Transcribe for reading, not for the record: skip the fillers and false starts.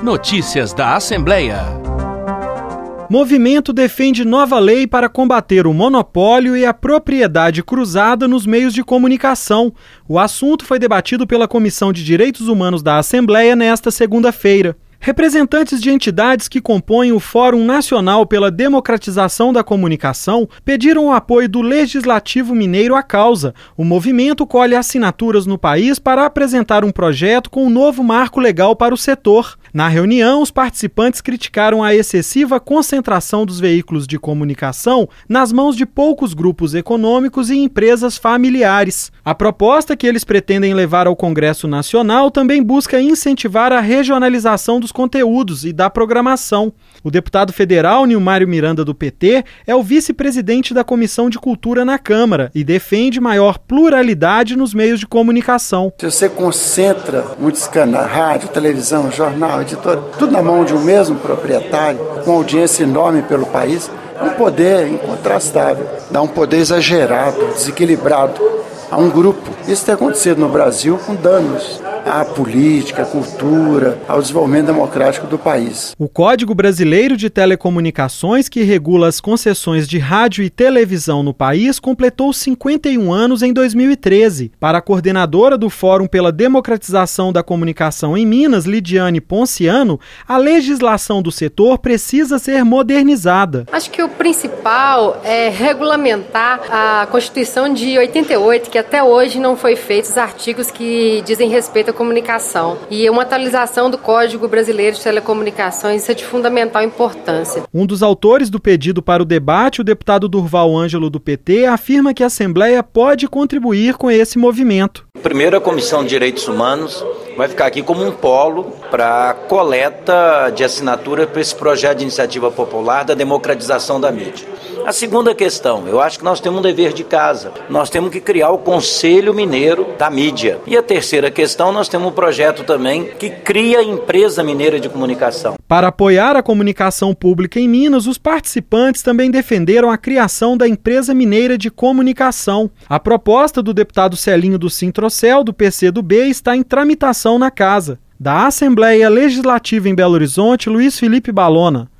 Notícias da Assembleia. Movimento defende nova lei para combater o monopólio e a propriedade cruzada nos meios de comunicação. O assunto foi debatido pela Comissão de Direitos Humanos da Assembleia nesta segunda-feira. Representantes de entidades que compõem o Fórum Nacional pela Democratização da Comunicação pediram o apoio do Legislativo Mineiro à causa. O movimento colhe assinaturas no país para apresentar um projeto com um novo marco legal para o setor. Na reunião, os participantes criticaram a excessiva concentração dos veículos de comunicação nas mãos de poucos grupos econômicos e empresas familiares. A proposta que eles pretendem levar ao Congresso Nacional também busca incentivar a regionalização dos conteúdos e da programação. O deputado federal Nilmário Miranda, do PT, é o vice-presidente da Comissão de Cultura na Câmara e defende maior pluralidade nos meios de comunicação. Se você concentra muitos canais, rádio, televisão, jornal, editora, tudo na mão de um mesmo proprietário, com audiência enorme pelo país, é um poder incontrastável, dá um poder exagerado, desequilibrado a um grupo. Isso tem acontecido no Brasil com danos à política, à cultura, ao desenvolvimento democrático do país. O Código Brasileiro de Telecomunicações, que regula as concessões de rádio e televisão no país, completou 51 anos em 2013. Para a coordenadora do Fórum pela Democratização da Comunicação em Minas, Lidiane Ponciano, a legislação do setor precisa ser modernizada. Acho que o principal é regulamentar a Constituição de 88, que até hoje não foi feito os artigos que dizem respeito à comunicação. E uma atualização do Código Brasileiro de Telecomunicações, isso é de fundamental importância. Um dos autores do pedido para o debate, o deputado Durval Ângelo, do PT, afirma que a Assembleia pode contribuir com esse movimento. Primeiro, a Comissão de Direitos Humanos vai ficar aqui como um polo para coleta de assinatura para esse projeto de iniciativa popular da democratização da mídia. A segunda questão, eu acho que nós temos um dever de casa. Nós temos que criar o Conselho Mineiro da Mídia. E a terceira questão, nós temos um projeto também que cria a Empresa Mineira de Comunicação. Para apoiar a comunicação pública em Minas, os participantes também defenderam a criação da Empresa Mineira de Comunicação. A proposta do deputado Celinho do Sintrocel, do PCdoB, está em tramitação na Casa. Da Assembleia Legislativa em Belo Horizonte, Luiz Felipe Balona.